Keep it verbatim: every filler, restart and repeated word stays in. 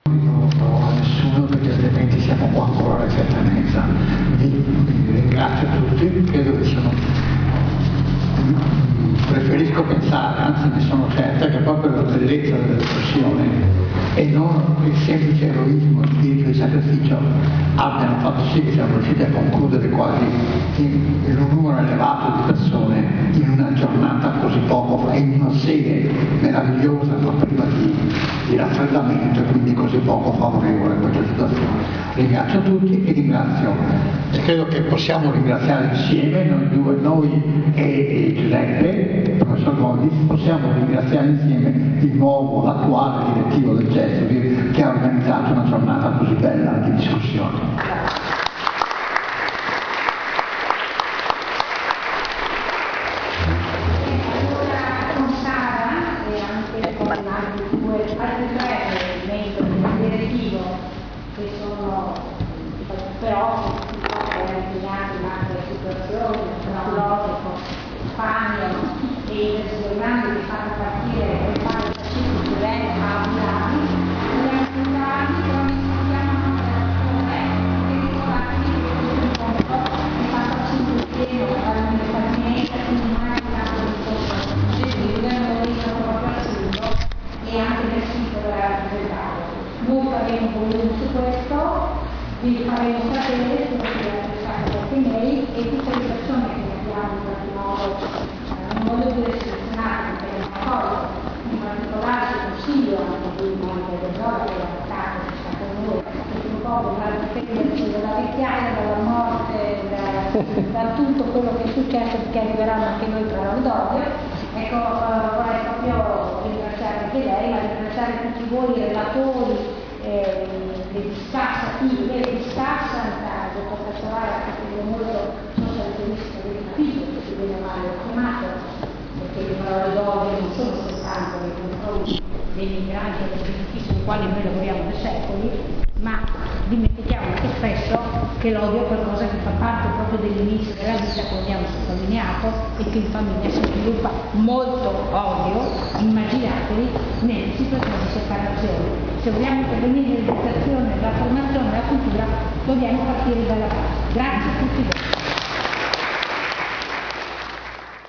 Non ho nessuno perché altrimenti siamo qua ancora alle sette e mezza. Vi, vi ringrazio tutti, credo che siano. Preferisco pensare, anzi ne sono certa, che proprio la bellezza dell'espressione e non il semplice eroismo, il spirito di sacrificio abbiano fatto sì che siamo riusciti a concludere quasi in, in un numero elevato di persone in una giornata così poco e in una sede meravigliosa ma priva di, di raffreddamento e quindi così poco favorevole a questa situazione. Ringrazio tutti e ringrazio, e credo che possiamo ringraziare insieme, noi due, noi e, e Giuseppe, il professor Goldis, possiamo ringraziare insieme il nuovo, l'attuale direttivo del Gesto che ha organizzato una giornata così bella di discussione. Vi faremo sapere se potete accettare queste mail e tutte le persone che abbiamo in qualche modo, eh, non voglio dire selezionate perché è una cosa, in particolare il consiglio anche di Monica Del Giorgio, che è l'avvocato che sta con noi, che un po' dovrà difendersi dalla vecchiaia, dalla morte, da, da tutto quello che è successo, perché arriveranno anche noi tra l'orgoglio. Ecco, eh, vorrei proprio ringraziare anche lei, ma ringraziare tutti voi relatori, eh, le discassativi, le discassa il professor Ara, che è molto socialista del capitolo, che si viene male chiamato, perché le parole d'odio non sono soltanto nei confronti dei migranti e dei diritti sui quali noi lavoriamo da secoli, ma dimentichiamo anche spesso che l'odio è qualcosa che fa parte proprio dell'inizio della vita, come abbiamo sottolineato, e che in famiglia si sviluppa molto odio, immaginatevi, nelle situazioni di separazione. Se vogliamo intervenire nell'educazione, nella formazione, nella cultura, dobbiamo partire dalla base. Grazie a tutti voi.